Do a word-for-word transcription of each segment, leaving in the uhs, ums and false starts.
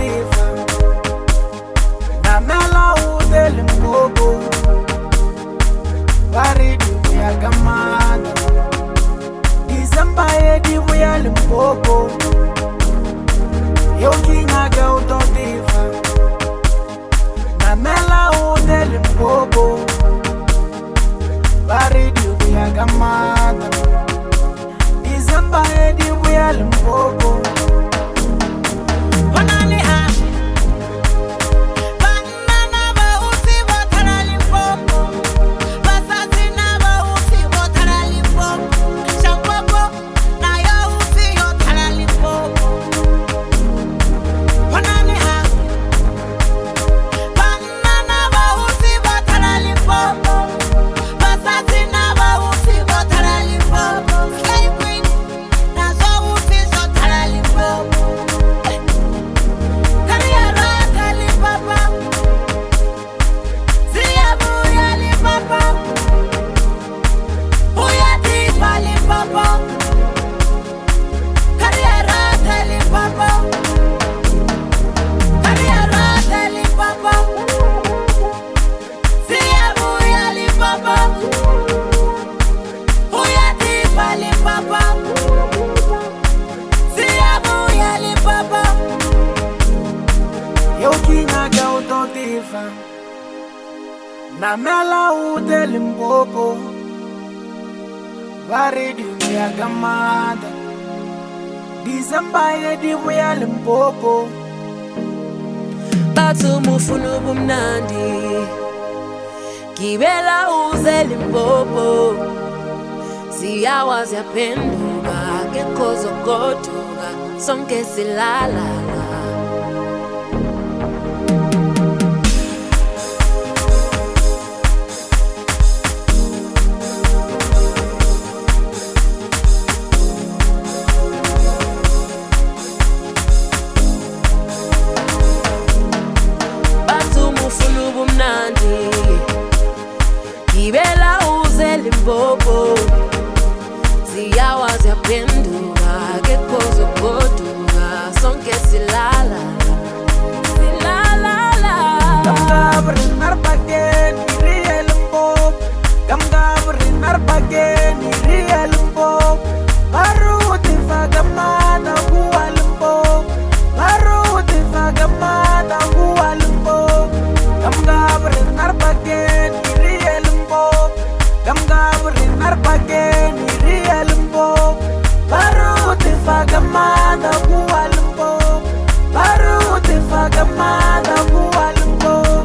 diva na mela ude limpopo varidu ya gamada December ye divu ya limpopo yo kinga gauto diva na mela ude limpopo varidu ya gamada December ye divu ya limpopo Na mela ude limpopo varidu ya gamada December ye divu ya limpopo Batu mufunu bumnandi Kibela uze limpopo Siyawazi ya penduga Kekozo kotuga Sonke silala Kibela uze limpopo Siyawazi ya penduga Kekozo kotuga Sonke silala Silala Gamga berinar bagen Iriya limpopo Gamga berinar bagen Iriya limpopo Baru tifa gamada Gua limpopo Baru tifa gamada Gua limpopo Gamga berinar bagen Iriya limpopo Gamga berinar bagen Iriya limpopo Baru tifa gamada Gua limpopo Baru tifa gamada Gua limpopo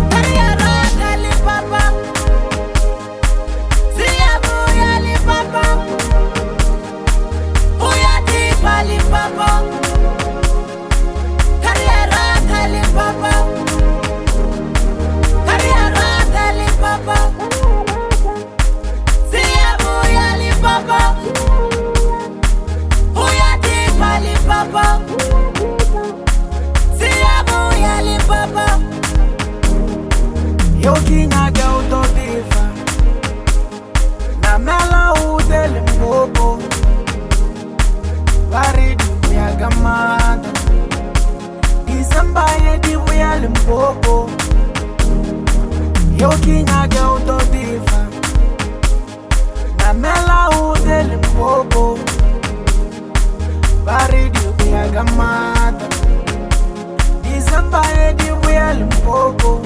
Yo kinga gauto diva na mela ude limpopo varidu ya gamada December ye divu ya limpopo Yo kinga gauto diva na mela ude limpopo varidu ya gamada December ye divu ya limpopo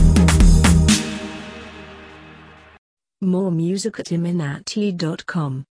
More music at iminati dot com.